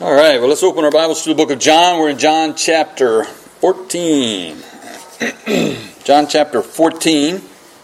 All right, well, let's open our Bibles to the book of John. We're in John chapter 14. John chapter 14.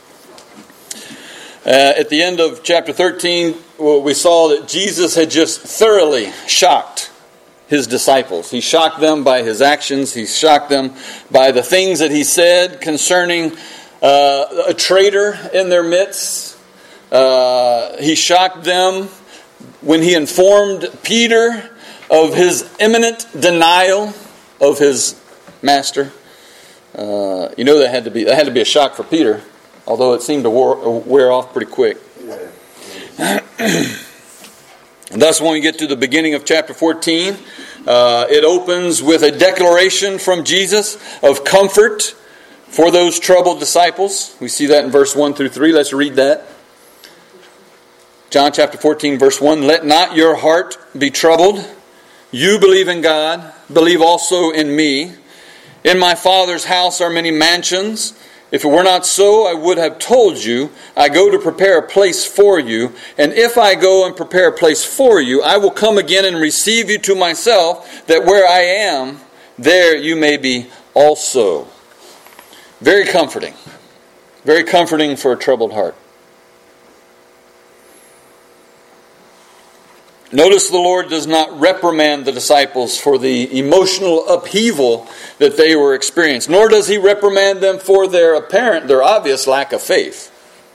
At the end of chapter 13, we saw that Jesus had just thoroughly shocked his disciples. He shocked them by his actions. He shocked them by the things that he said concerning a traitor in their midst. He shocked them when he informed Peter of his imminent denial of his master. That had to be a shock for Peter, although it seemed to wear off pretty quick. And thus, when we get to the beginning of chapter 14, it opens with a declaration from Jesus of comfort for those troubled disciples. We see that in verse 1 through 3. Let's read that. John chapter 14, verse 1. Let not your heart be troubled. You believe in God, believe also in me. In my Father's house are many mansions. If it were not so, I would have told you. I go to prepare a place for you. And if I go and prepare a place for you, I will come again and receive you to myself, that where I am, there you may be also. Very comforting. Very comforting for a troubled heart. Notice the Lord does not reprimand the disciples for the emotional upheaval that they were experiencing, nor does he reprimand them for their obvious lack of faith.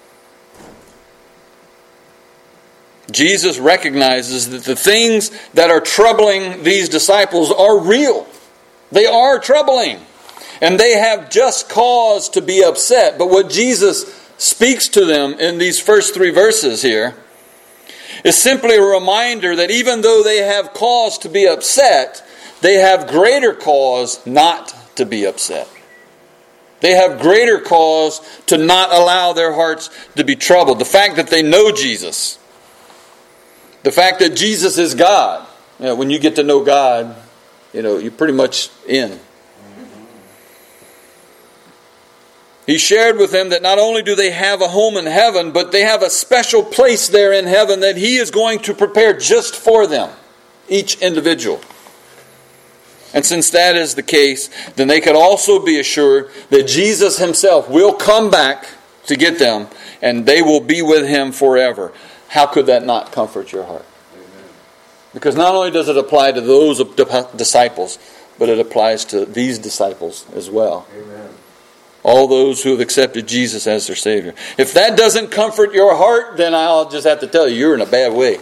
Jesus recognizes that the things that are troubling these disciples are real. They are troubling, and they have just cause to be upset. But what Jesus speaks to them in these first 3 verses here is simply a reminder that even though they have cause to be upset, they have greater cause not to be upset. They have greater cause to not allow their hearts to be troubled. The fact that they know Jesus. The fact that Jesus is God. When you get to know God, you're pretty much in. He shared with them that not only do they have a home in heaven, but they have a special place there in heaven that He is going to prepare just for them, each individual. And since that is the case, then they could also be assured that Jesus Himself will come back to get them, and they will be with Him forever. How could that not comfort your heart? Amen. Because not only does it apply to those disciples, but it applies to these disciples as well. Amen. All those who have accepted Jesus as their Savior. If that doesn't comfort your heart, then I'll just have to tell you, you're in a bad way.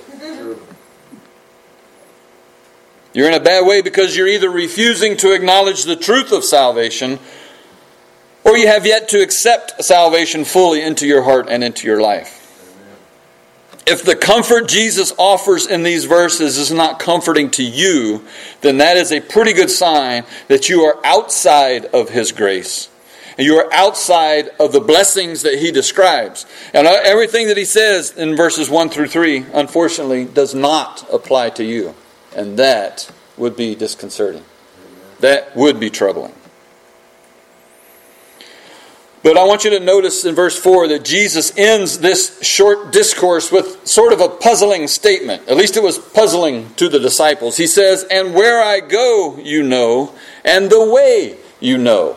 You're in a bad way because you're either refusing to acknowledge the truth of salvation, or you have yet to accept salvation fully into your heart and into your life. If the comfort Jesus offers in these verses is not comforting to you, then that is a pretty good sign that you are outside of His grace. And you are outside of the blessings that He describes. And everything that He says in verses 1 through 3, unfortunately, does not apply to you. And that would be disconcerting. That would be troubling. But I want you to notice in verse 4 that Jesus ends this short discourse with sort of a puzzling statement. At least it was puzzling to the disciples. He says, and where I go, you know, and the way you know.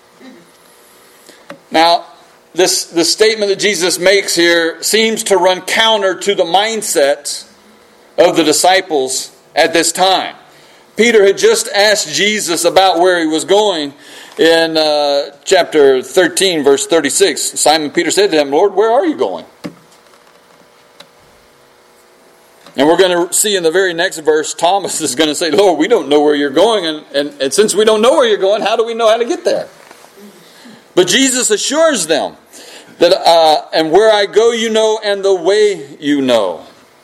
Now, this statement that Jesus makes here seems to run counter to the mindset of the disciples at this time. Peter had just asked Jesus about where He was going in chapter 13, verse 36. Simon Peter said to Him, Lord, where are you going? And we're going to see in the very next verse, Thomas is going to say, Lord, we don't know where you're going. And since we don't know where you're going, how do we know how to get there? But Jesus assures them that, and where I go you know, and the way you know.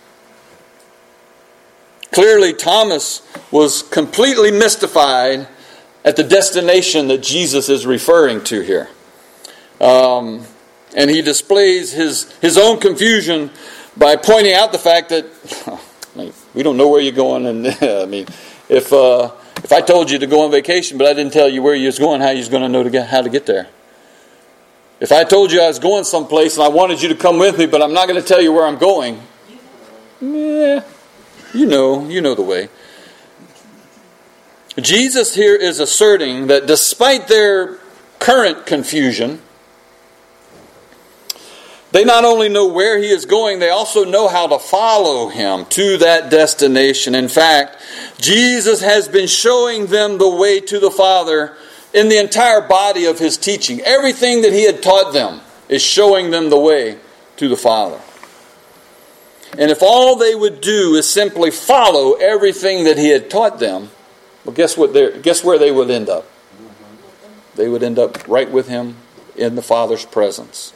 Clearly, Thomas was completely mystified at the destination that Jesus is referring to here. And he displays his own confusion by pointing out the fact that we don't know where you're going. And if I told you to go on vacation, but I didn't tell you where you was going, how you was going to know how to get there? If I told you I was going someplace and I wanted you to come with me, but I'm not going to tell you where I'm going, you know the way. Jesus here is asserting that despite their current confusion, they not only know where he is going, they also know how to follow him to that destination. In fact, Jesus has been showing them the way to the Father in the entire body of his teaching. Everything that he had taught them is showing them the way to the Father. And if all they would do is simply follow everything that he had taught them, well, guess where they would end up? They would end up right with him in the Father's presence.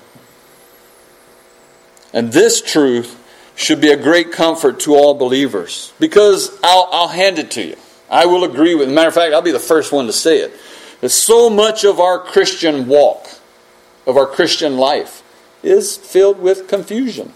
And this truth should be a great comfort to all believers. Because I'll hand it to you. I will agree with it. Matter of fact, I'll be the first one to say it. That so much of our Christian walk, of our Christian life, is filled with confusion.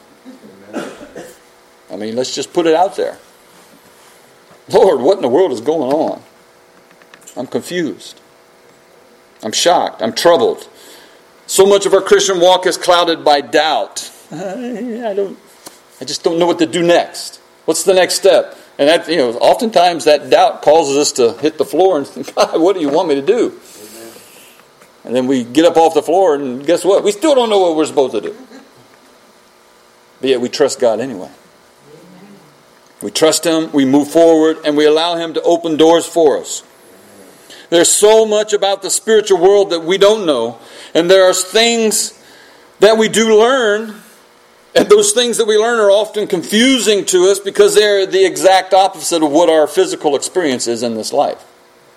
I mean, let's just put it out there. Lord, what in the world is going on? I'm confused. I'm shocked. I'm troubled. So much of our Christian walk is clouded by doubt. I just don't know what to do next. What's the next step? And that, oftentimes that doubt causes us to hit the floor and think, God, what do you want me to do? Amen. And then we get up off the floor and guess what? We still don't know what we're supposed to do. But yet we trust God anyway. Amen. We trust him, we move forward, and we allow him to open doors for us. There's so much about the spiritual world that we don't know. And there are things that we do learn. And those things that we learn are often confusing to us because they're the exact opposite of what our physical experience is in this life.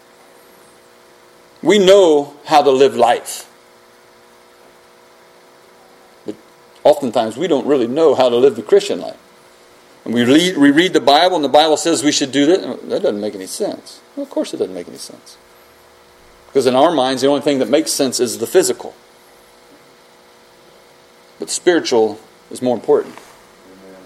We know how to live life. But oftentimes we don't really know how to live the Christian life. And we read the Bible and the Bible says we should do that. That doesn't make any sense. Well, of course it doesn't make any sense. Because in our minds the only thing that makes sense is the physical. But spiritual is more important. Amen.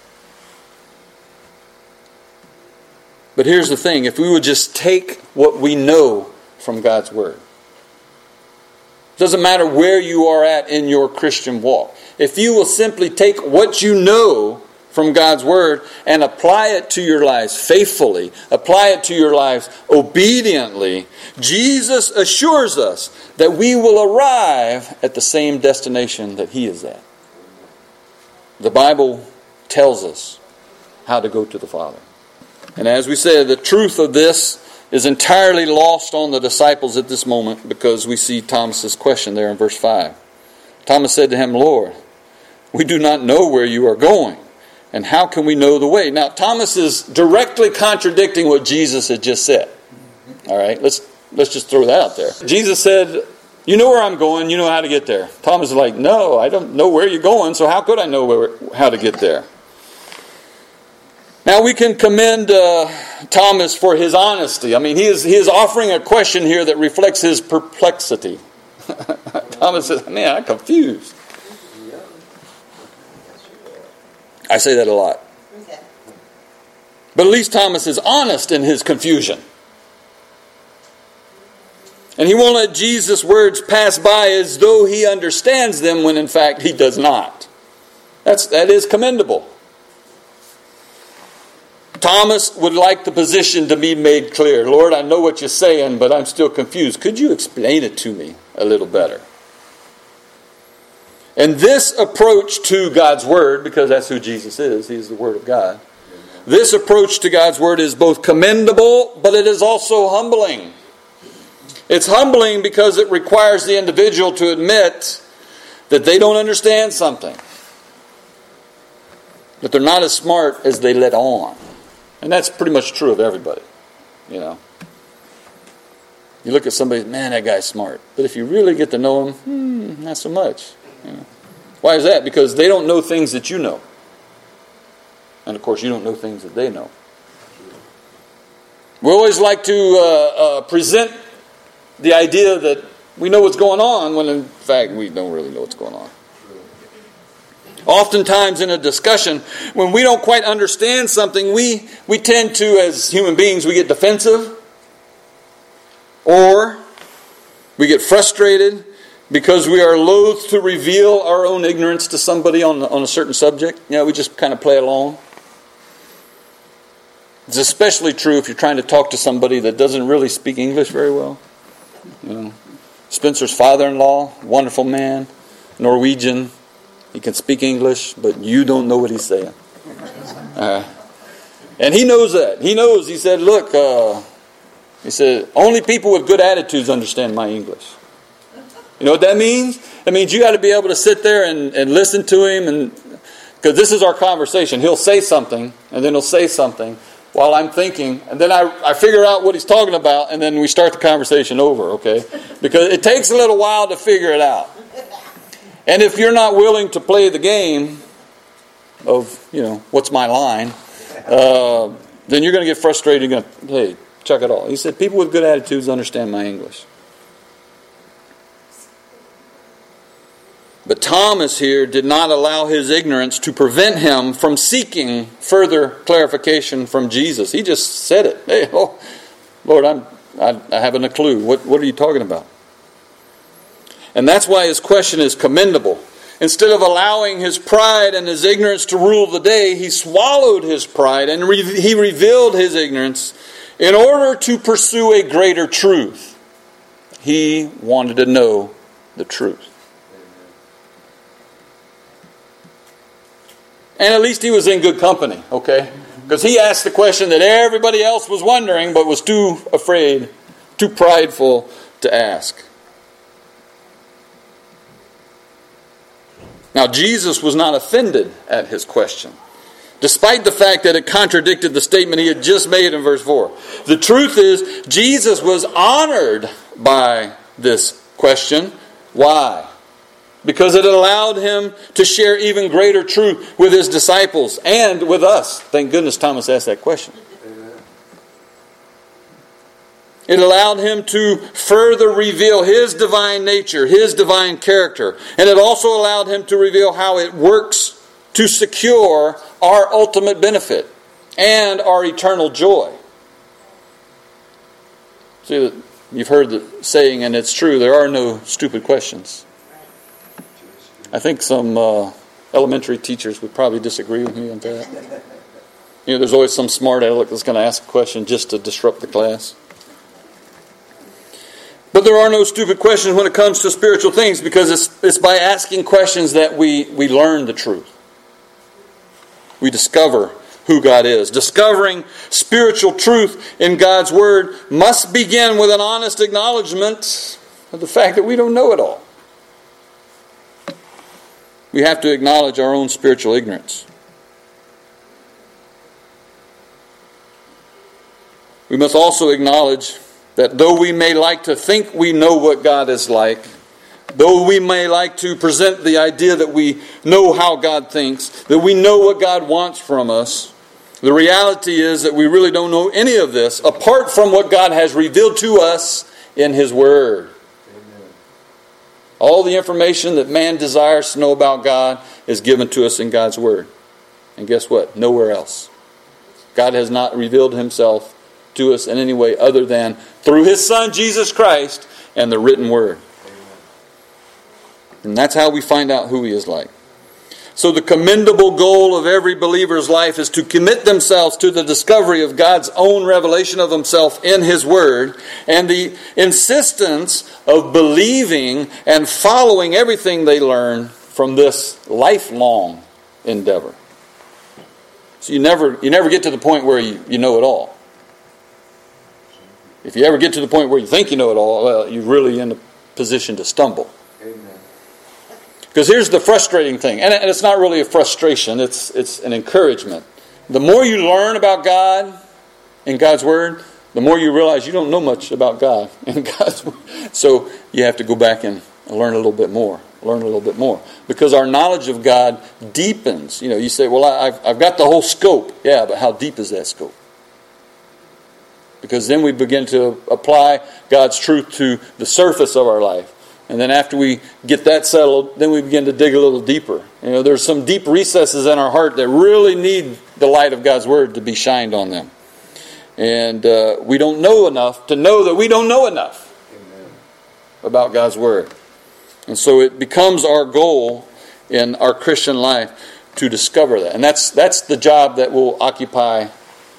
But here's the thing. If we would just take what we know from God's Word. It doesn't matter where you are at in your Christian walk. If you will simply take what you know from God's Word and apply it to your lives faithfully, apply it to your lives obediently, Jesus assures us that we will arrive at the same destination that he is at. The Bible tells us how to go to the Father. And as we said, the truth of this is entirely lost on the disciples at this moment because we see Thomas's question there in verse 5. Thomas said to him, Lord, we do not know where you are going, and how can we know the way? Now, Thomas is directly contradicting what Jesus had just said. All right, let's just throw that out there. Jesus said, you know where I'm going, you know how to get there. Thomas is like, no, I don't know where you're going, so how could I know how to get there? Now we can commend Thomas for his honesty. I mean, he is offering a question here that reflects his perplexity. Thomas says, man, I'm confused. I say that a lot. But at least Thomas is honest in his confusion. And he won't let Jesus' words pass by as though he understands them when in fact he does not. That is commendable. Thomas would like the position to be made clear. Lord, I know what you're saying, but I'm still confused. Could you explain it to me a little better? And this approach to God's Word, because that's who Jesus is, He is the Word of God. This approach to God's Word is both commendable, but it is also humbling. It's humbling because it requires the individual to admit that they don't understand something. That they're not as smart as they let on. And that's pretty much true of everybody. You look at somebody, man, that guy's smart. But if you really get to know him, not so much. Why is that? Because they don't know things that you know. And of course, you don't know things that they know. We always like to present the idea that we know what's going on when in fact we don't really know what's going on. Oftentimes in a discussion, when we don't quite understand something, we tend to, as human beings, we get defensive. Or we get frustrated because we are loath to reveal our own ignorance to somebody on a certain subject. We just kind of play along. It's especially true if you're trying to talk to somebody that doesn't really speak English very well. You know, Spencer's father-in-law, wonderful man, Norwegian. He can speak English, but you don't know what he's saying. And he knows that. He knows. He said, look, he said, only people with good attitudes understand my English. You know what that means? That means you got to be able to sit there and listen to him, and because this is our conversation. He'll say something, and then he'll say something while I'm thinking, and then I figure out what he's talking about, and then we start the conversation over, okay? Because it takes a little while to figure it out. And if you're not willing to play the game of, you know, what's my line, then you're going to get frustrated. You're going to, hey, chuck it all. He said, people with good attitudes understand my English. But Thomas here did not allow his ignorance to prevent him from seeking further clarification from Jesus. He just said it. Hey, oh, Lord, I haven't a clue. What are you talking about? And that's why his question is commendable. Instead of allowing his pride and his ignorance to rule the day, he swallowed his pride and he revealed his ignorance in order to pursue a greater truth. He wanted to know the truth. And at least he was in good company, okay? Because he asked the question that everybody else was wondering, but was too afraid, too prideful to ask. Now, Jesus was not offended at his question, despite the fact that it contradicted the statement he had just made in verse 4. The truth is, Jesus was honored by this question. Why? Because it allowed him to share even greater truth with his disciples and with us. Thank goodness Thomas asked that question. It allowed him to further reveal his divine nature, his divine character. And it also allowed him to reveal how it works to secure our ultimate benefit and our eternal joy. See, you've heard the saying, and it's true, there are no stupid questions. I think some elementary teachers would probably disagree with me on that. You know, there's always some smart aleck that's going to ask a question just to disrupt the class. But there are no stupid questions when it comes to spiritual things, because it's by asking questions that we learn the truth. We discover who God is. Discovering spiritual truth in God's Word must begin with an honest acknowledgement of the fact that we don't know it all. We have to acknowledge our own spiritual ignorance. We must also acknowledge that though we may like to think we know what God is like, though we may like to present the idea that we know how God thinks, that we know what God wants from us, the reality is that we really don't know any of this apart from what God has revealed to us in His Word. All the information that man desires to know about God is given to us in God's Word. And guess what? Nowhere else. God has not revealed Himself to us in any way other than through His Son, Jesus Christ, and the written Word. And that's how we find out who He is like. So the commendable goal of every believer's life is to commit themselves to the discovery of God's own revelation of Himself in His Word, and the insistence of believing and following everything they learn from this lifelong endeavor. So you never get to the point where you know it all. If you ever get to the point where you think you know it all, well, you're really in a position to stumble. Because here's the frustrating thing, and it's not really a frustration, it's an encouragement. The more you learn about God in God's Word, the more you realize you don't know much about God in God's Word. So you have to go back and learn a little bit more. Because our knowledge of God deepens. You say, well, I've got the whole scope. Yeah, but how deep is that scope? Because then we begin to apply God's truth to the surface of our life. And then after we get that settled, then we begin to dig a little deeper. There's some deep recesses in our heart that really need the light of God's Word to be shined on them. And we don't know enough to know that we don't know enough about God's Word. And so it becomes our goal in our Christian life to discover that. And that's the job that will occupy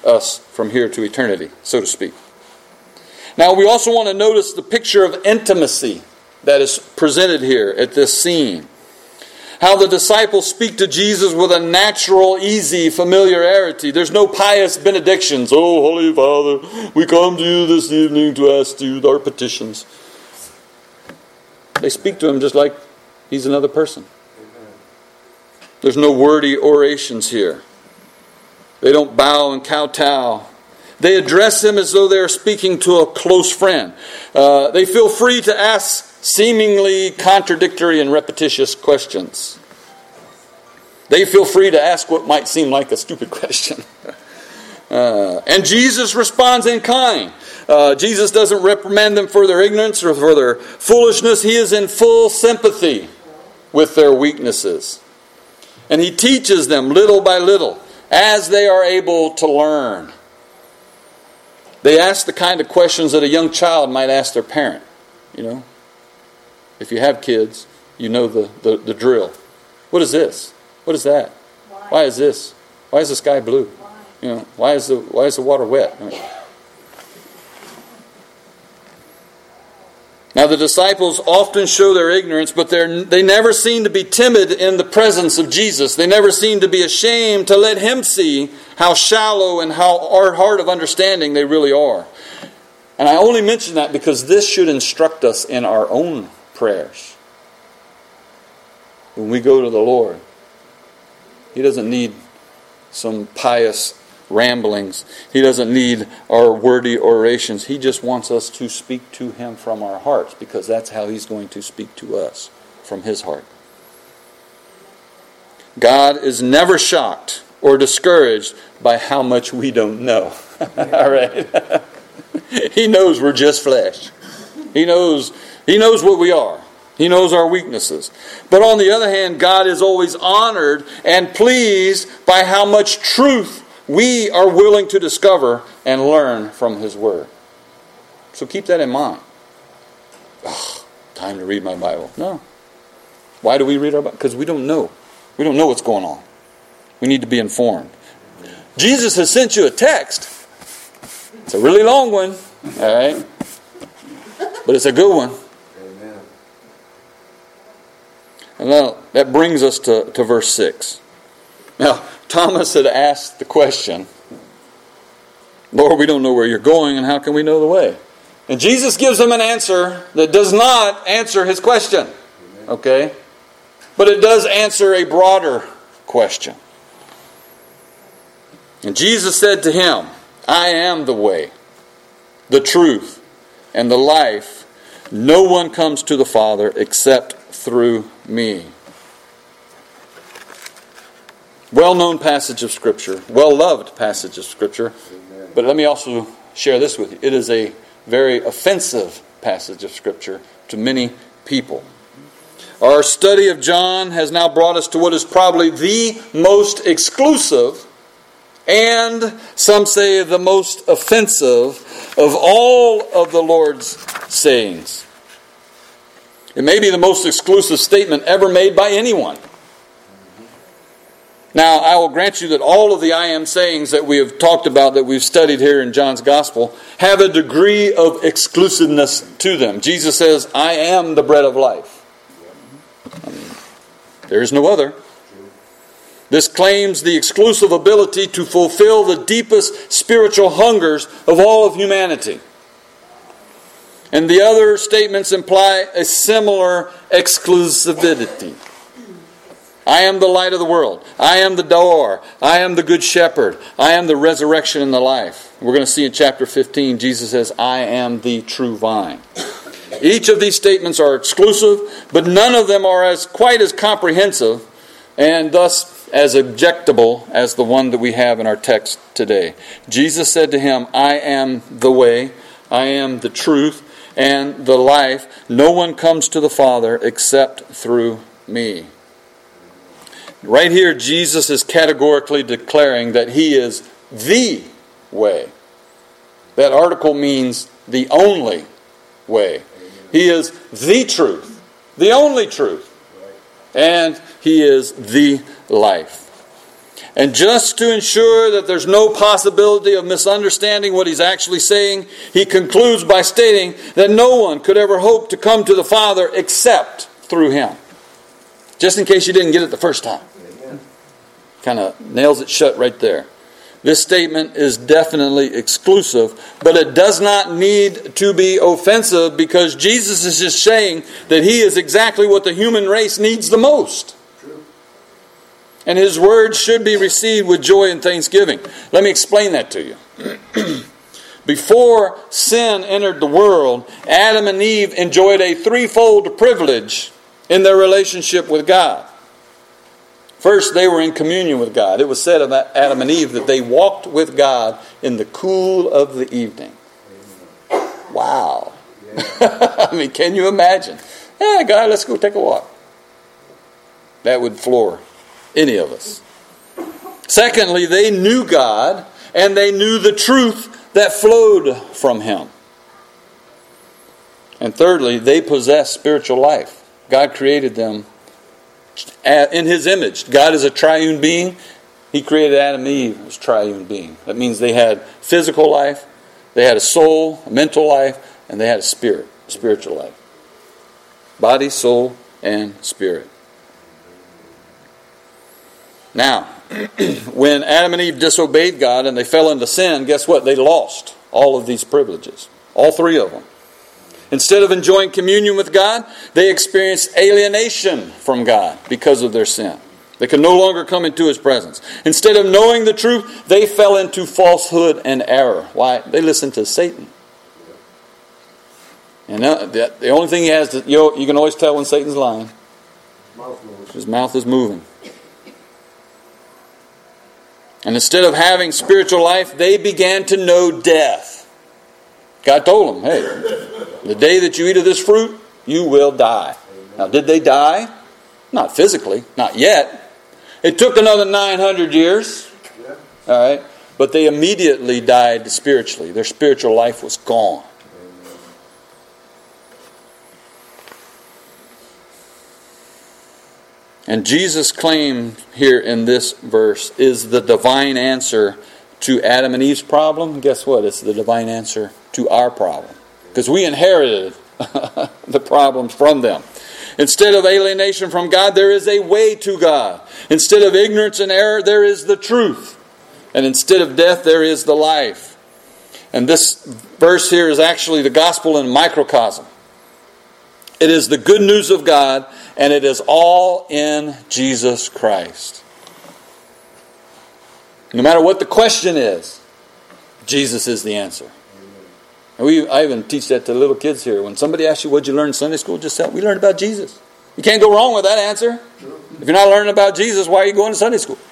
us from here to eternity, so to speak. Now, we also want to notice the picture of intimacy that is presented here at this scene. How the disciples speak to Jesus with a natural, easy familiarity. There's no pious benedictions. Oh, Holy Father, we come to you this evening to ask you our petitions. They speak to him just like he's another person. There's no wordy orations here. They don't bow and kowtow. They address him as though they are speaking to a close friend. They feel free to ask seemingly contradictory and repetitious questions. They feel free to ask what might seem like a stupid question. And Jesus responds in kind. Jesus doesn't reprimand them for their ignorance or for their foolishness. He is in full sympathy with their weaknesses. And he teaches them little by little as they are able to learn. They ask the kind of questions that a young child might ask their parent. You know, if you have kids, you know the drill. What is this? What is that? Why is this? Why is the sky blue? You know, why is the water wet? I mean, now the disciples often show their ignorance, but they never seem to be timid in the presence of Jesus. They never seem to be ashamed to let him see how shallow and how hard of understanding they really are. And I only mention that because this should instruct us in our own prayers. When we go to the Lord, He doesn't need some pious ramblings. He doesn't need our wordy orations. He just wants us to speak to Him from our hearts, because that's how He's going to speak to us, from His heart. God is never shocked or discouraged by how much we don't know. All right. He knows we're just flesh. He knows what we are. He knows our weaknesses. But on the other hand, God is always honored and pleased by how much truth we are willing to discover and learn from His Word. So keep that in mind. Time to read my Bible. No. Why do we read our Bible? Because we don't know. We don't know what's going on. We need to be informed. Jesus has sent you a text. It's a really long one. All right? But it's a good one. Amen. And now that brings us to verse 6. Now, Thomas had asked the question, Lord, we don't know where you're going, and how can we know the way? And Jesus gives him an answer that does not answer his question. Okay? But it does answer a broader question. And Jesus said to him, I am the way, the truth, and the life. No one comes to the Father except through me. Well-known passage of Scripture, well-loved passage of Scripture. Amen. But let me also share this with you. It is a very offensive passage of Scripture to many people. Our study of John has now brought us to what is probably the most exclusive and some say the most offensive of all of the Lord's sayings. It may be the most exclusive statement ever made by anyone. Now, I will grant you that all of the I am sayings that we have talked about, that we've studied here in John's Gospel, have a degree of exclusiveness to them. Jesus says, I am the bread of life. There is no other. This claims the exclusive ability to fulfill the deepest spiritual hungers of all of humanity. And the other statements imply a similar exclusivity. I am the light of the world. I am the door. I am the good shepherd. I am the resurrection and the life. We're going to see in chapter 15, Jesus says, I am the true vine. Each of these statements are exclusive, but none of them are quite as comprehensive and thus as objectable as the one that we have in our text today. Jesus said to him, I am the way, I am the truth, and the life. No one comes to the Father except through me. Right here, Jesus is categorically declaring that He is the way. That article means the only way. He is the truth, the only truth. And He is the life. And just to ensure that there's no possibility of misunderstanding what he's actually saying, he concludes by stating that no one could ever hope to come to the Father except through him. Just in case you didn't get it the first time. Kind of nails it shut right there. This statement is definitely exclusive, but it does not need to be offensive because Jesus is just saying that he is exactly what the human race needs the most. And his words should be received with joy and thanksgiving. Let me explain that to you. Before sin entered the world, Adam and Eve enjoyed a threefold privilege in their relationship with God. First, they were in communion with God. It was said of Adam and Eve that they walked with God in the cool of the evening. Wow. I mean, can you imagine? Yeah, God, let's go take a walk. That would floor any of us. Secondly, they knew God and they knew the truth that flowed from him. And thirdly, they possessed spiritual life. God created them in his image. God is a triune being. He created Adam and Eve as triune being. That means they had physical life, they had a soul, a mental life, and they had a spirit, spiritual life. Body, soul, and spirit. Now, when Adam and Eve disobeyed God and they fell into sin, guess what? They lost all of these privileges. All three of them. Instead of enjoying communion with God, they experienced alienation from God because of their sin. They could no longer come into his presence. Instead of knowing the truth, they fell into falsehood and error. Why? They listened to Satan. And the only thing he has to, you can always tell when Satan's lying. His mouth is moving. And instead of having spiritual life, they began to know death. God told them, hey, the day that you eat of this fruit, you will die. Now, did they die? Not physically, not yet. It took another 900 years. All right, but they immediately died spiritually. Their spiritual life was gone. And Jesus' claim here in this verse is the divine answer to Adam and Eve's problem. Guess what? It's the divine answer to our problem. Because we inherited the problems from them. Instead of alienation from God, there is a way to God. Instead of ignorance and error, there is the truth. And instead of death, there is the life. And this verse here is actually the gospel in microcosm. It is the good news of God, and it is all in Jesus Christ. No matter what the question is, Jesus is the answer. And I even teach that to little kids here. When somebody asks you, what did you learn in Sunday school? Just say, we learned about Jesus. You can't go wrong with that answer. If you're not learning about Jesus, why are you going to Sunday school?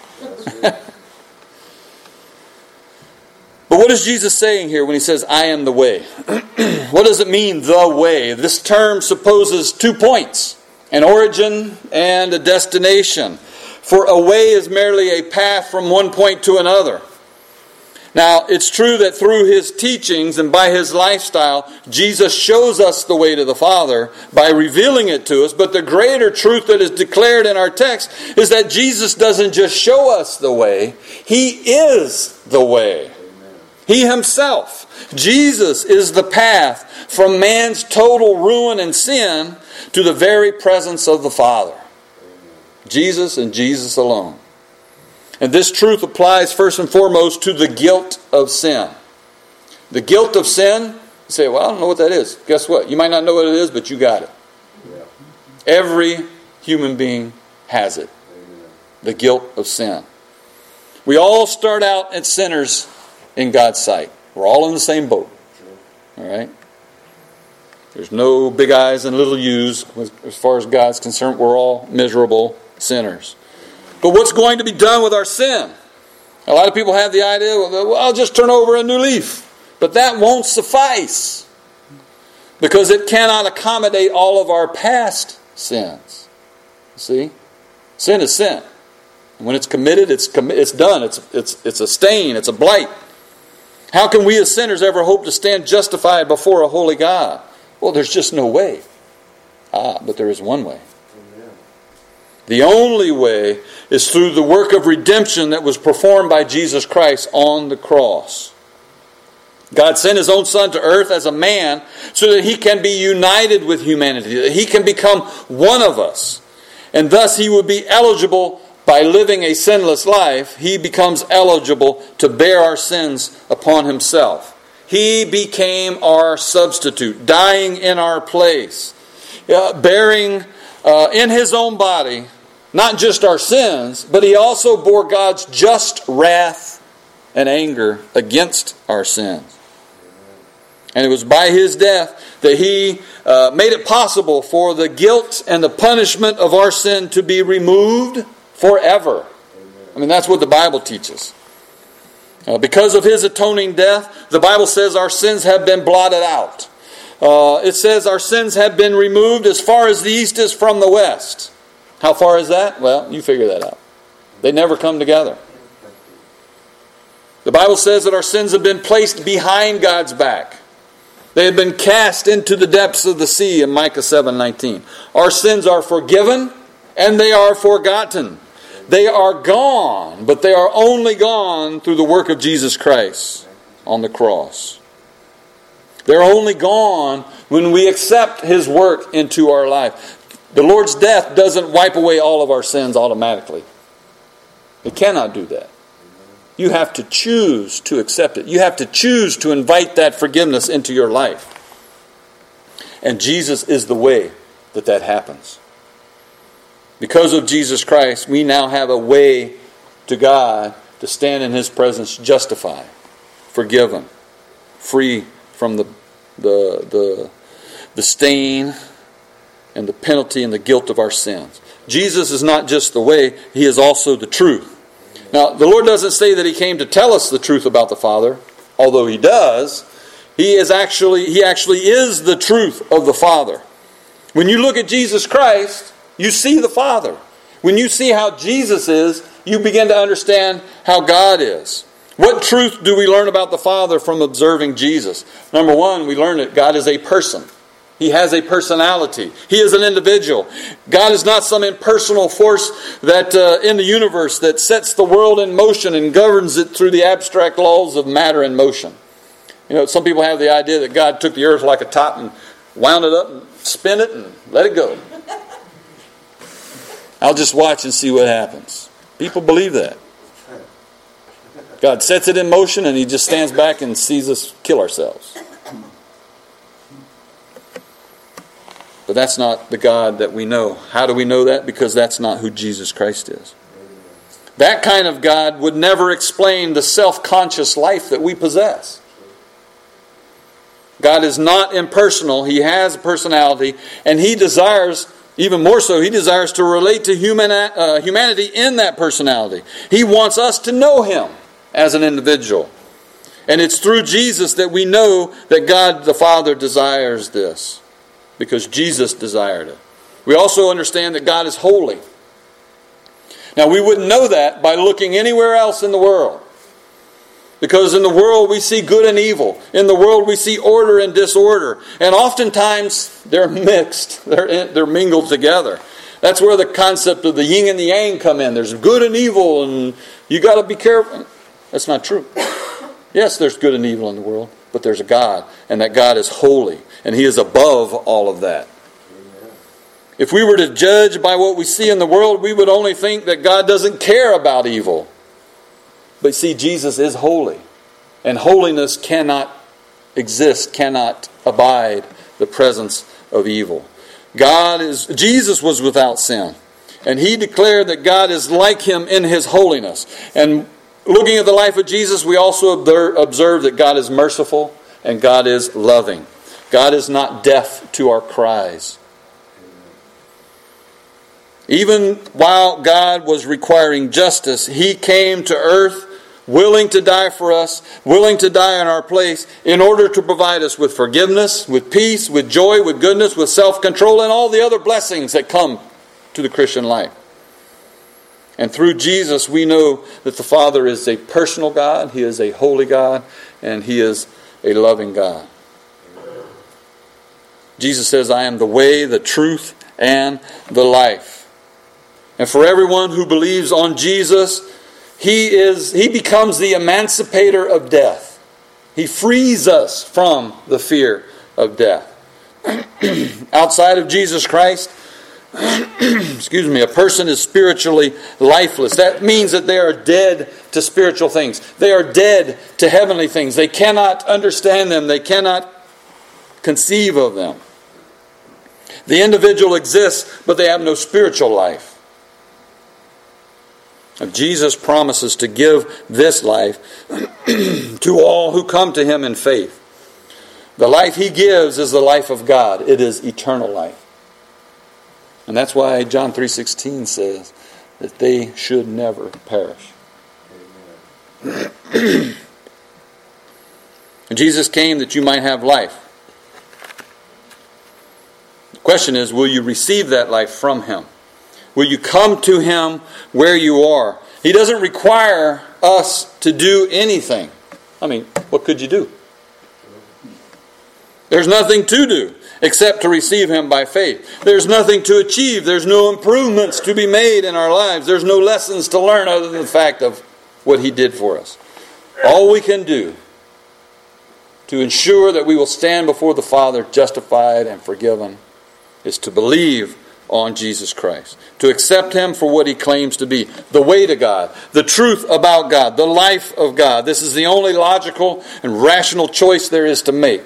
But what is Jesus saying here when he says, I am the way? What does it mean, the way? This term supposes 2 points, an origin and a destination. For a way is merely a path from one point to another. Now, it's true that through his teachings and by his lifestyle, Jesus shows us the way to the Father by revealing it to us. But the greater truth that is declared in our text is that Jesus doesn't just show us the way, he is the way. He himself, Jesus, is the path from man's total ruin and sin to the very presence of the Father. Jesus and Jesus alone. And this truth applies first and foremost to the guilt of sin. The guilt of sin, you say, well, I don't know what that is. Guess what? You might not know what it is, but you got it. Yeah. Every human being has it. Amen. The guilt of sin. We all start out as sinners in God's sight. We're all in the same boat. All right? There's no big I's and little U's. As far as God's concerned, we're all miserable sinners. But what's going to be done with our sin? A lot of people have the idea, well, I'll just turn over a new leaf. But that won't suffice. Because it cannot accommodate all of our past sins. See? Sin is sin. And when it's committed, it's done. It's a stain. It's a blight. How can we as sinners ever hope to stand justified before a holy God? Well, there's just no way. But there is one way. The only way is through the work of redemption that was performed by Jesus Christ on the cross. God sent His own Son to earth as a man so that He can be united with humanity, that He can become one of us. And thus He would be eligible, by living a sinless life, He becomes eligible to bear our sins upon Himself. He became our substitute, dying in our place, bearing in His own body not just our sins, but He also bore God's just wrath and anger against our sins. And it was by His death that He made it possible for the guilt and the punishment of our sin to be removed forever. I mean, that's what the Bible teaches. Because of His atoning death, the Bible says our sins have been blotted out. It says our sins have been removed as far as the east is from the west. How far is that? Well, you figure that out. They never come together. The Bible says that our sins have been placed behind God's back. They have been cast into the depths of the sea in Micah 7:19. Our sins are forgiven and they are forgotten. They are gone, but they are only gone through the work of Jesus Christ on the cross. They're only gone when we accept His work into our life. The Lord's death doesn't wipe away all of our sins automatically. It cannot do that. You have to choose to accept it. You have to choose to invite that forgiveness into your life. And Jesus is the way that that happens. Because of Jesus Christ, we now have a way to God to stand in His presence justified, forgiven, free from the stain and the penalty and the guilt of our sins. Jesus is not just the way, He is also the truth. Now, the Lord doesn't say that He came to tell us the truth about the Father, although He does. He actually is the truth of the Father. When you look at Jesus Christ, you see the Father. When you see how Jesus is, you begin to understand how God is. What truth do we learn about the Father from observing Jesus? Number one, we learn that God is a person. He has a personality. He is an individual. God is not some impersonal force that in the universe that sets the world in motion and governs it through the abstract laws of matter and motion. You know, some people have the idea that God took the earth like a top and wound it up and spin it and let it go. I'll just watch and see what happens. People believe that. God sets it in motion and He just stands back and sees us kill ourselves. But that's not the God that we know. How do we know that? Because that's not who Jesus Christ is. That kind of God would never explain the self-conscious life that we possess. God is not impersonal. He has a personality, and He desires, even more so, He desires to relate to humanity in that personality. He wants us to know Him as an individual. And it's through Jesus that we know that God the Father desires this. Because Jesus desired it. We also understand that God is holy. Now, we wouldn't know that by looking anywhere else in the world. Because in the world we see good and evil. In the world we see order and disorder. And oftentimes they're mixed. They're mingled together. That's where the concept of the yin and the yang come in. There's good and evil and you got to be careful. That's not true. Yes, there's good and evil in the world. But there's a God. And that God is holy. And He is above all of that. If we were to judge by what we see in the world, we would only think that God doesn't care about evil. But see, Jesus is holy. And holiness cannot exist, cannot abide the presence of evil. Jesus was without sin. And He declared that God is like Him in His holiness. And looking at the life of Jesus, we also observe that God is merciful and God is loving. God is not deaf to our cries. Even while God was requiring justice, He came to earth willing to die for us, willing to die in our place in order to provide us with forgiveness, with peace, with joy, with goodness, with self-control, and all the other blessings that come to the Christian life. And through Jesus, we know that the Father is a personal God, He is a holy God, and He is a loving God. Jesus says, I am the way, the truth, and the life. And for everyone who believes on Jesus, He becomes the emancipator of death. He frees us from the fear of death. Outside of Jesus Christ, a person is spiritually lifeless. That means that they are dead to spiritual things. They are dead to heavenly things. They cannot understand them. They cannot conceive of them. The individual exists, but they have no spiritual life. And Jesus promises to give this life to all who come to Him in faith. The life He gives is the life of God. It is eternal life. And that's why John 3:16 says that they should never perish. Jesus came that you might have life. The question is, will you receive that life from Him? Will you come to Him where you are? He doesn't require us to do anything. I mean, what could you do? There's nothing to do except to receive Him by faith. There's nothing to achieve. There's no improvements to be made in our lives. There's no lessons to learn other than the fact of what He did for us. All we can do to ensure that we will stand before the Father justified and forgiven is to believe on Jesus Christ. To accept Him for what He claims to be. The way to God. The truth about God. The life of God. This is the only logical and rational choice there is to make.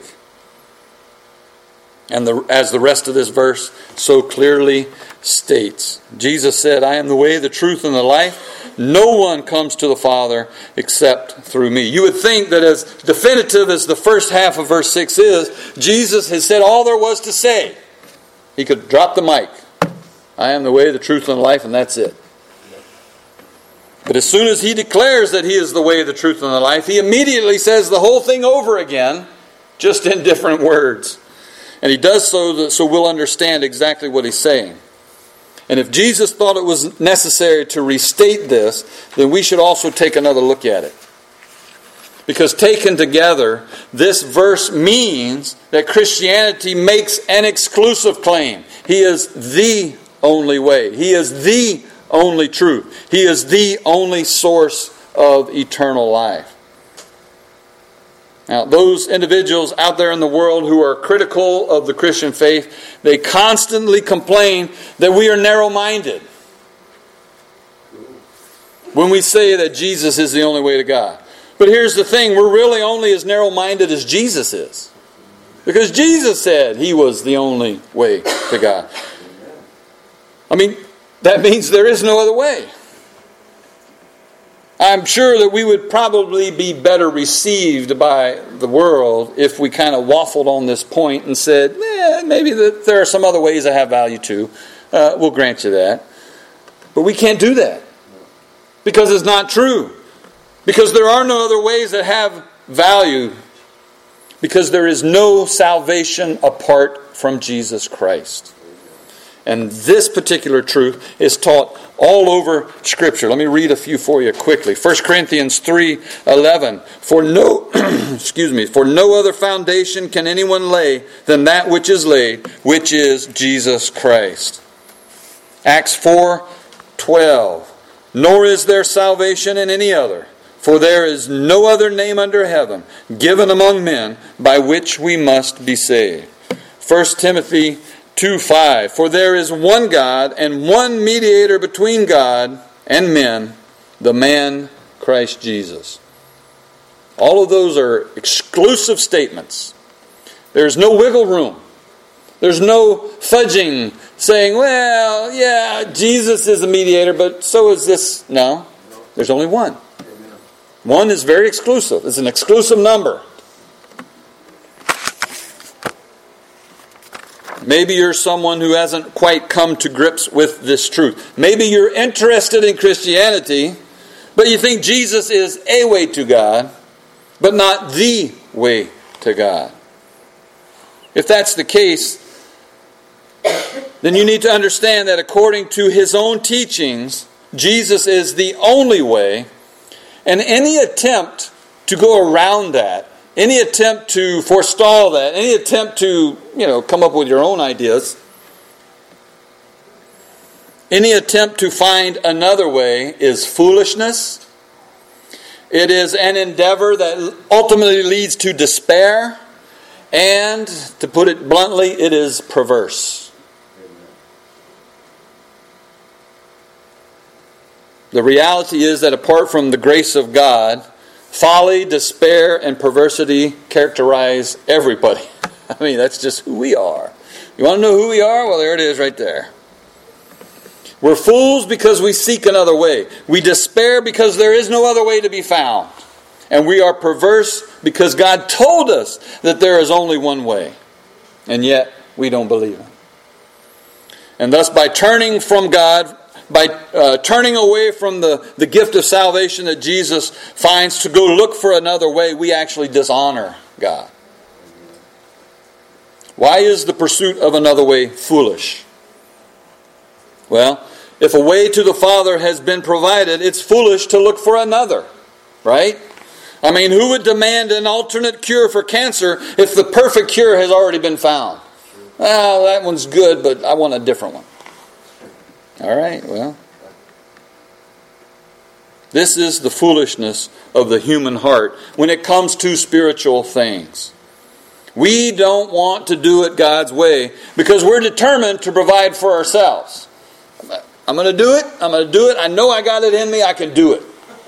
And as the rest of this verse so clearly states, Jesus said, I am the way, the truth, and the life. No one comes to the Father except through me. You would think that as definitive as the first half of verse 6 is, Jesus has said all there was to say. He could drop the mic. I am the way, the truth, and the life, and that's it. But as soon as He declares that He is the way, the truth, and the life, He immediately says the whole thing over again, just in different words. And He does so we'll understand exactly what He's saying. And if Jesus thought it was necessary to restate this, then we should also take another look at it. Because taken together, this verse means that Christianity makes an exclusive claim. He is the only way. He is the only truth. He is the only source of eternal life. Now, those individuals out there in the world who are critical of the Christian faith, they constantly complain that we are narrow-minded when we say that Jesus is the only way to God. But here's the thing, we're really only as narrow-minded as Jesus is. Because Jesus said He was the only way to God. I mean, that means there is no other way. I'm sure that we would probably be better received by the world if we kind of waffled on this point and said, maybe that there are some other ways that have value too. We'll grant you that. But we can't do that. Because it's not true. Because there are no other ways that have value. Because there is no salvation apart from Jesus Christ. And this particular truth is taught all over Scripture. Let me read a few for you quickly. 1 Corinthians 3:11. For no other foundation can anyone lay than that which is laid, which is Jesus Christ. Acts 4:12. Nor is there salvation in any other, for there is no other name under heaven given among men by which we must be saved. 1 Timothy 2:5. For there is one God and one mediator between God and men, the man Christ Jesus. All of those are exclusive statements. There's no wiggle room. There's no fudging, saying, well, yeah, Jesus is a mediator, but so is this. No, there's only one. One is very exclusive. It's an exclusive number. Maybe you're someone who hasn't quite come to grips with this truth. Maybe you're interested in Christianity, but you think Jesus is a way to God, but not the way to God. If that's the case, then you need to understand that according to His own teachings, Jesus is the only way, and any attempt to go around that, any attempt to forestall that, any attempt to, come up with your own ideas, Any attempt to find another way is foolishness. It is an endeavor that ultimately leads to despair. And, to put it bluntly, it is perverse. The reality is that apart from the grace of God, folly, despair, and perversity characterize everybody. I mean, that's just who we are. You want to know who we are? Well, there it is right there. We're fools because we seek another way. We despair because there is no other way to be found. And we are perverse because God told us that there is only one way. And yet, we don't believe Him. And thus, by turning from God, by turning away from the gift of salvation that Jesus finds to go look for another way, we actually dishonor God. Why is the pursuit of another way foolish? Well, if a way to the Father has been provided, it's foolish to look for another, right? I mean, who would demand an alternate cure for cancer if the perfect cure has already been found? Well, that one's good, but I want a different one. All right, well. This is the foolishness of the human heart when it comes to spiritual things. We don't want to do it God's way because we're determined to provide for ourselves. I'm going to do it. I'm going to do it. I know I got it in me. I can do it.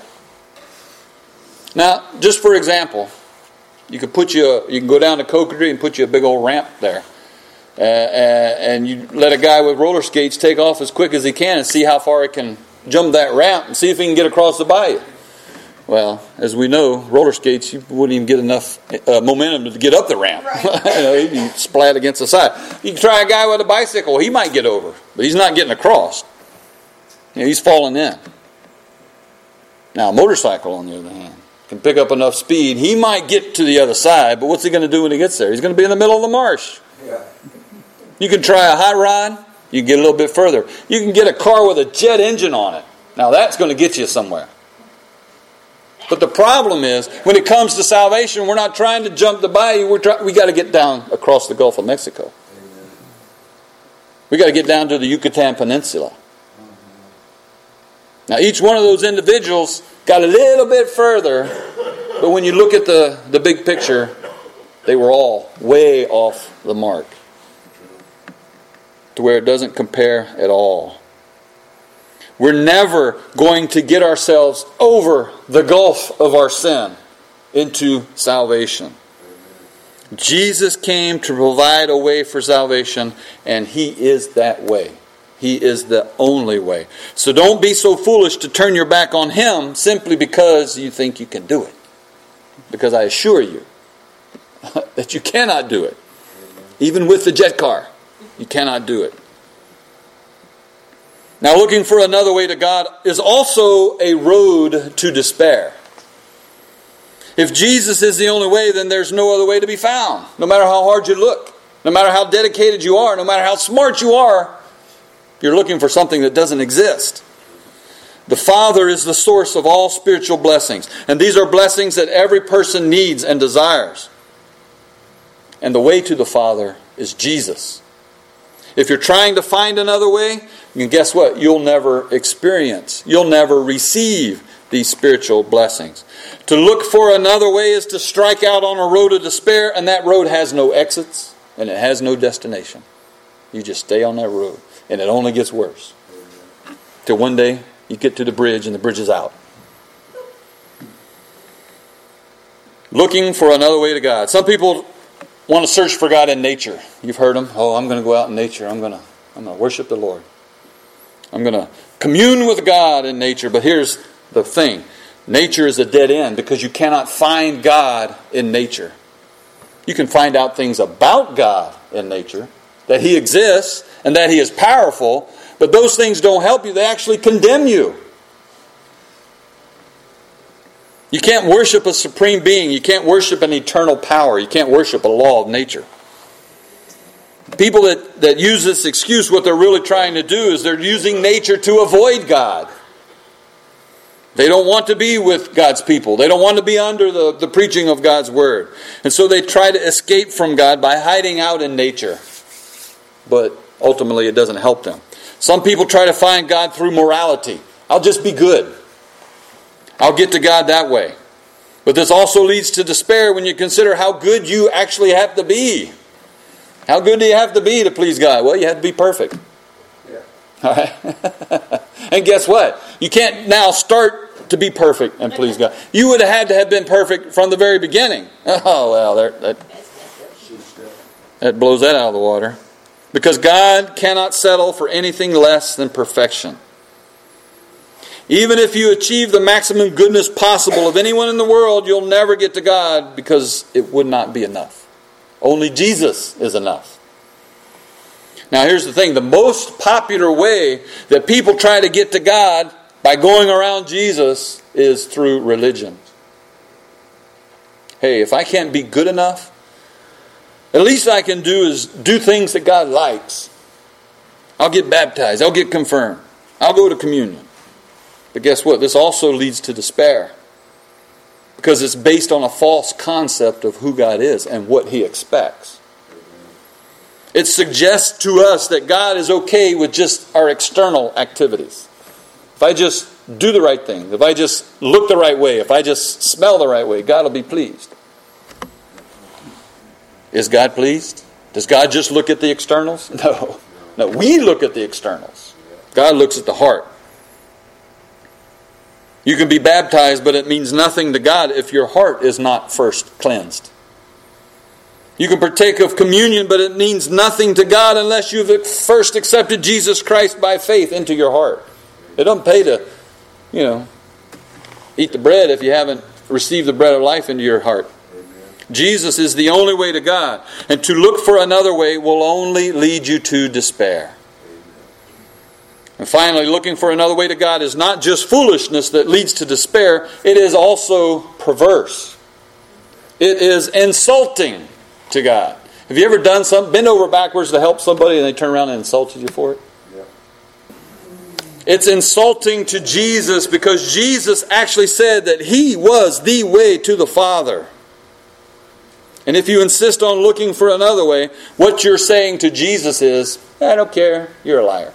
Now, just for example, you can go down to Cocody and put you a big old ramp there. And you let a guy with roller skates take off as quick as he can and see how far he can jump that ramp and see if he can get across the bayou. Well, as we know, roller skates, you wouldn't even get enough momentum to get up the ramp. Right. You'd splat against the side. You can try a guy with a bicycle. He might get over, but he's not getting across. He's falling in. Now, a motorcycle, on the other hand, can pick up enough speed. He might get to the other side, but what's he going to do when he gets there? He's going to be in the middle of the marsh. Yeah. You can try a hot rod. You can get a little bit further. You can get a car with a jet engine on it. Now, that's going to get you somewhere. But the problem is, when it comes to salvation, we're not trying to jump the bayou. We got to get down across the Gulf of Mexico. We got to get down to the Yucatan Peninsula. Now, each one of those individuals got a little bit further, but when you look at the big picture, they were all way off the mark to where it doesn't compare at all. We're never going to get ourselves over the gulf of our sin into salvation. Jesus came to provide a way for salvation, and He is that way. He is the only way. So don't be so foolish to turn your back on Him simply because you think you can do it. Because I assure you that you cannot do it. Even with the jet car, you cannot do it. Now, looking for another way to God is also a road to despair. If Jesus is the only way, then there's no other way to be found. No matter how hard you look, no matter how dedicated you are, no matter how smart you are, you're looking for something that doesn't exist. The Father is the source of all spiritual blessings. And these are blessings that every person needs and desires. And the way to the Father is Jesus. If you're trying to find another way, then guess what? You'll never experience, you'll never receive these spiritual blessings. To look for another way is to strike out on a road of despair, and that road has no exits and it has no destination. You just stay on that road, and it only gets worse. Till one day you get to the bridge and the bridge is out. Looking for another way to God. Some people want to search for God in nature. You've heard them. Oh, I'm going to go out in nature. I'm going to worship the Lord. I'm going to commune with God in nature. But here's the thing. Nature is a dead end because you cannot find God in nature. You can find out things about God in nature, that He exists and that He is powerful, but those things don't help you. They actually condemn you. You can't worship a supreme being. You can't worship an eternal power. You can't worship a law of nature. People that use this excuse, what they're really trying to do is they're using nature to avoid God. They don't want to be with God's people. They don't want to be under the preaching of God's Word. And so they try to escape from God by hiding out in nature. But ultimately it doesn't help them. Some people try to find God through morality. I'll just be good. I'll get to God that way. But this also leads to despair when you consider how good you actually have to be. How good do you have to be to please God? Well, you have to be perfect. Yeah. All right? And guess what? You can't now start to be perfect and please God. You would have had to have been perfect from the very beginning. Oh, well, that blows that out of the water. Because God cannot settle for anything less than perfection. Even if you achieve the maximum goodness possible of anyone in the world, you'll never get to God because it would not be enough. Only Jesus is enough. Now here's the thing. The most popular way that people try to get to God by going around Jesus is through religion. Hey, if I can't be good enough, at least I can do is do things that God likes. I'll get baptized. I'll get confirmed. I'll go to communion. But guess what? This also leads to despair. Because it's based on a false concept of who God is and what He expects. It suggests to us that God is okay with just our external activities. If I just do the right thing, if I just look the right way, if I just smell the right way, God will be pleased. Is God pleased? Does God just look at the externals? No. No, we look at the externals. God looks at the heart. You can be baptized, but it means nothing to God if your heart is not first cleansed. You can partake of communion, but it means nothing to God unless you've first accepted Jesus Christ by faith into your heart. It doesn't pay to, eat the bread if you haven't received the bread of life into your heart. Jesus is the only way to God. And to look for another way will only lead you to despair. And finally, looking for another way to God is not just foolishness that leads to despair. It is also perverse. It is insulting to God. Have you ever done something, bent over backwards to help somebody and they turn around and insulted you for it? Yeah. It's insulting to Jesus because Jesus actually said that He was the way to the Father. And if you insist on looking for another way, what you're saying to Jesus is, I don't care, you're a liar.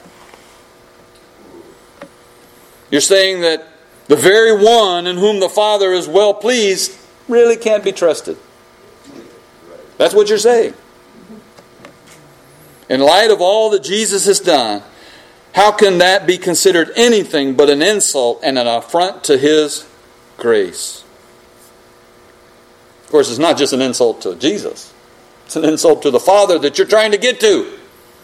You're saying that the very one in whom the Father is well pleased really can't be trusted. That's what you're saying. In light of all that Jesus has done, how can that be considered anything but an insult and an affront to His grace? Of course, it's not just an insult to Jesus. It's an insult to the Father that you're trying to get to.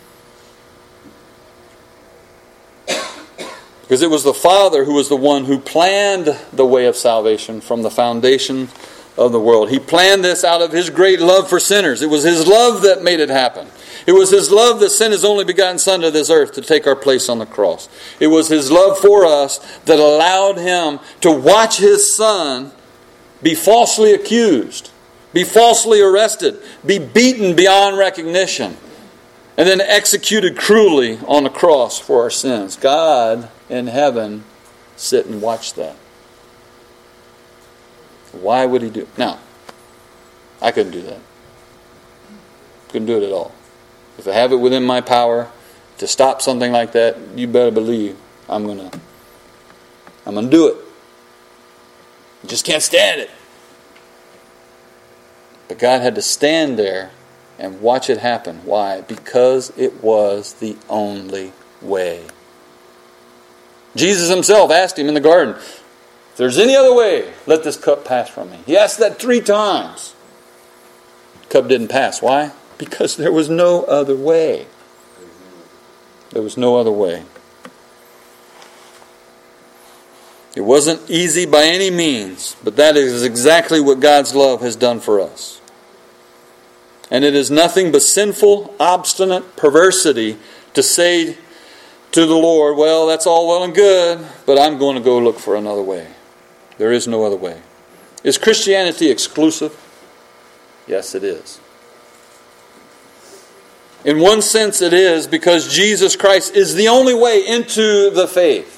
Because it was the Father who was the one who planned the way of salvation from the foundation of the world. He planned this out of His great love for sinners. It was His love that made it happen. It was His love that sent His only begotten Son to this earth to take our place on the cross. It was His love for us that allowed Him to watch His Son be falsely accused, be falsely arrested, be beaten beyond recognition, and then executed cruelly on the cross for our sins. God in heaven sit and watch that. Why would He do it? Now, I couldn't do that. Couldn't do it at all. If I have it within my power to stop something like that, you better believe I'm gonna do it. You just can't stand it. But God had to stand there and watch it happen. Why? Because it was the only way. Jesus Himself asked Him in the garden, if there's any other way, let this cup pass from me. He asked that 3 times. The cup didn't pass. Why? Because there was no other way. There was no other way. It wasn't easy by any means, but that is exactly what God's love has done for us. And it is nothing but sinful, obstinate perversity to say to the Lord, well, that's all well and good, but I'm going to go look for another way. There is no other way. Is Christianity exclusive? Yes, it is. In one sense it is, because Jesus Christ is the only way into the faith.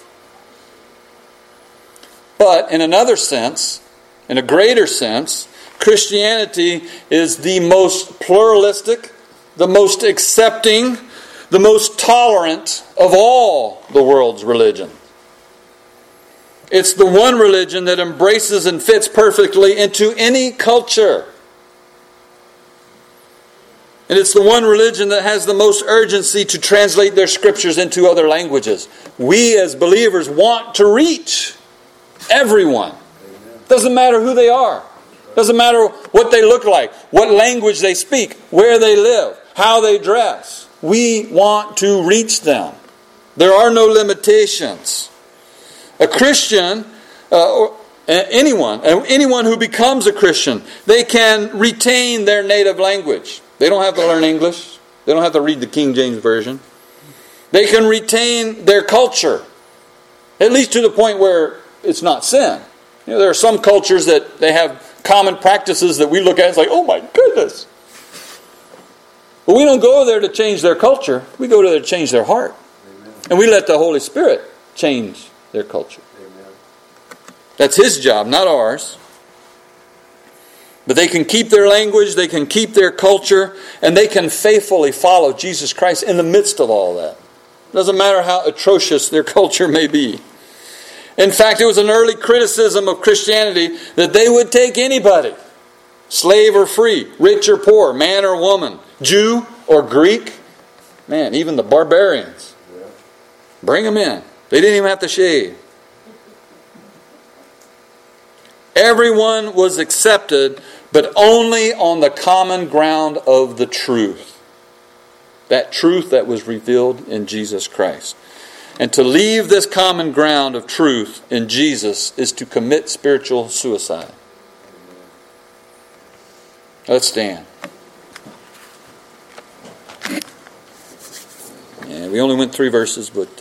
But in another sense, in a greater sense, Christianity is the most pluralistic, the most accepting, the most tolerant of all the world's religions. It's the one religion that embraces and fits perfectly into any culture. And it's the one religion that has the most urgency to translate their scriptures into other languages. We as believers want to reach everyone. Doesn't matter who they are. Doesn't matter what they look like, what language they speak, where they live, how they dress. We want to reach them. There are no limitations. A Christian, anyone who becomes a Christian, they can retain their native language. They don't have to learn English. They don't have to read the King James Version. They can retain their culture, at least to the point where it's not sin. You know, there are some cultures that they have common practices that we look at and it's like, oh my goodness. But we don't go there to change their culture. We go there to change their heart. Amen. And we let the Holy Spirit change their culture. Amen. That's His job, not ours. But they can keep their language, they can keep their culture, and they can faithfully follow Jesus Christ in the midst of all that. It doesn't matter how atrocious their culture may be. In fact, it was an early criticism of Christianity that they would take anybody, slave or free, rich or poor, man or woman, Jew or Greek, man, even the barbarians. Bring them in. They didn't even have to shave. Everyone was accepted, but only on the common ground of the truth. That truth that was revealed in Jesus Christ. And to leave this common ground of truth in Jesus is to commit spiritual suicide. Let's stand. Yeah, we only went 3 verses, but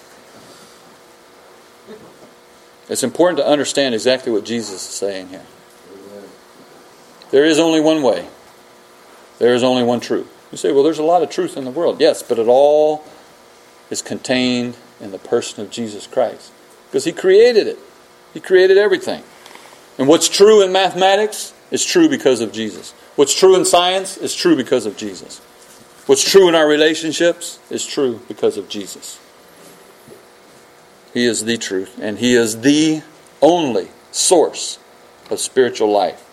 it's important to understand exactly what Jesus is saying here. There is only one way. There is only one truth. You say, well, there's a lot of truth in the world. Yes, but it all is contained in the person of Jesus Christ. Because He created it. He created everything. And what's true in mathematics is true because of Jesus. What's true in science is true because of Jesus. What's true in our relationships is true because of Jesus. He is the truth, and He is the only source of spiritual life.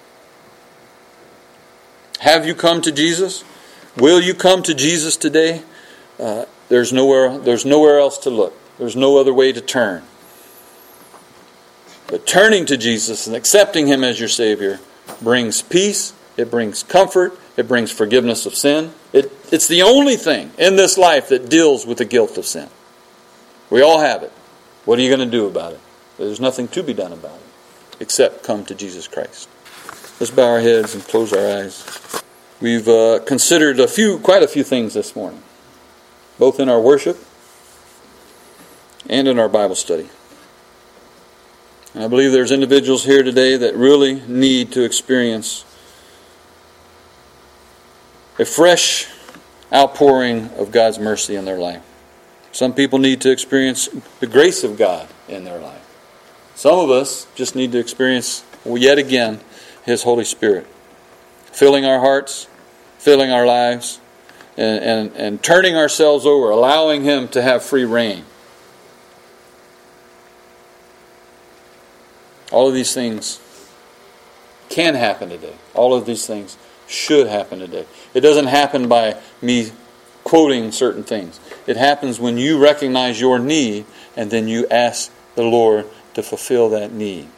Have you come to Jesus? Will you come to Jesus today? There's nowhere else to look. There's no other way to turn. But turning to Jesus and accepting Him as your Savior brings peace, it brings comfort, it brings forgiveness of sin. It's the only thing in this life that deals with the guilt of sin. We all have it. What are you going to do about it? There's nothing to be done about it except come to Jesus Christ. Let's bow our heads and close our eyes. We've considered quite a few things this morning, both in our worship and in our Bible study. And I believe there's individuals here today that really need to experience a fresh outpouring of God's mercy in their life. Some people need to experience the grace of God in their life. Some of us just need to experience, yet again, His Holy Spirit, filling our hearts, filling our lives, and turning ourselves over, allowing Him to have free reign. All of these things can happen today. All of these things should happen today. It doesn't happen by me quoting certain things. It happens when you recognize your need and then you ask the Lord to fulfill that need.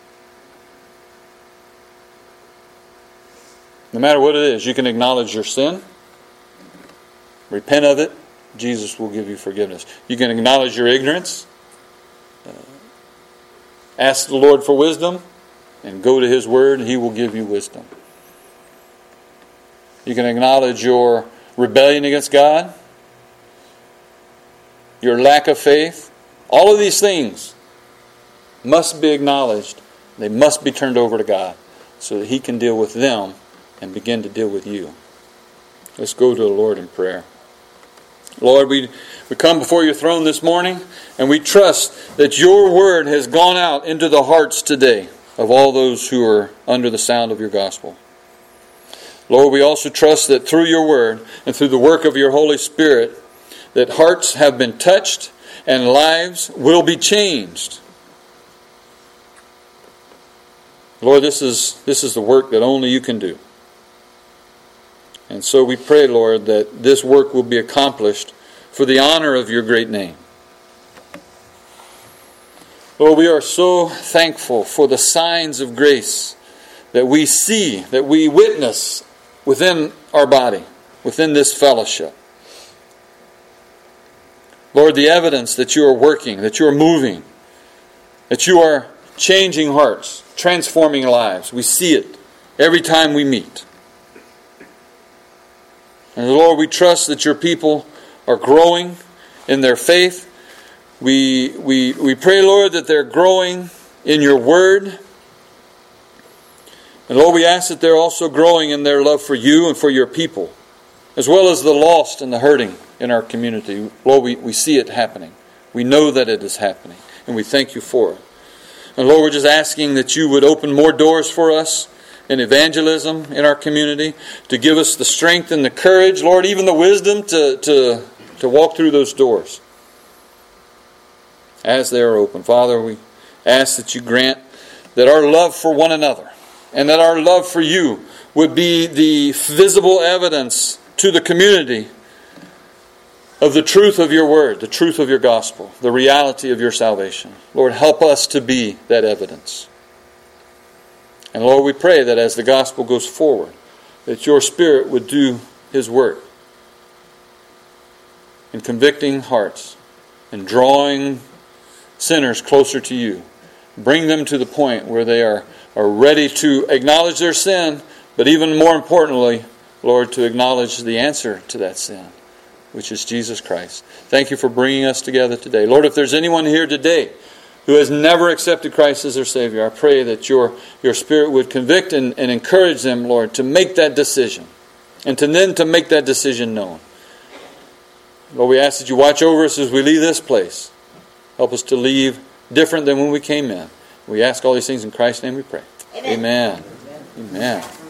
No matter what it is, you can acknowledge your sin, repent of it, Jesus will give you forgiveness. You can acknowledge your ignorance, ask the Lord for wisdom, and go to His Word, and He will give you wisdom. You can acknowledge your rebellion against God, your lack of faith. All of these things must be acknowledged. They must be turned over to God so that He can deal with them and begin to deal with you. Let's go to the Lord in prayer. Lord, we come before your throne this morning, and we trust that your word has gone out into the hearts today of all those who are under the sound of your gospel. Lord, we also trust that through your word and through the work of your Holy Spirit, that hearts have been touched and lives will be changed. Lord, this is the work that only you can do. And so we pray, Lord, that this work will be accomplished for the honor of your great name. Lord, we are so thankful for the signs of grace that we see, that we witness within our body, within this fellowship. Lord, the evidence that you are working, that you are moving, that you are changing hearts, transforming lives. We see it every time we meet. And Lord, we trust that your people are growing in their faith. We pray, Lord, that they're growing in your word. And Lord, we ask that they're also growing in their love for you and for your people, as well as the lost and the hurting in our community. Lord, we see it happening. We know that it is happening, and we thank you for it. And Lord, we're just asking that you would open more doors for us in evangelism in our community, to give us the strength and the courage, Lord, even the wisdom to walk through those doors as they are open. Father, we ask that you grant that our love for one another and that our love for you would be the visible evidence to the community of the truth of your word, the truth of your gospel, the reality of your salvation. Lord, help us to be that evidence. And Lord, we pray that as the gospel goes forward, that your Spirit would do his work in convicting hearts and drawing sinners closer to you. Bring them to the point where they are ready to acknowledge their sin, but even more importantly, Lord, to acknowledge the answer to that sin, which is Jesus Christ. Thank you for bringing us together today. Lord, if there's anyone here today who has never accepted Christ as their Savior, I pray that your Spirit would convict and encourage them, Lord, to make that decision, and to make that decision known. Lord, we ask that you watch over us as we leave this place. Help us to leave different than when we came in. We ask all these things in Christ's name we pray. Amen. Amen. Amen.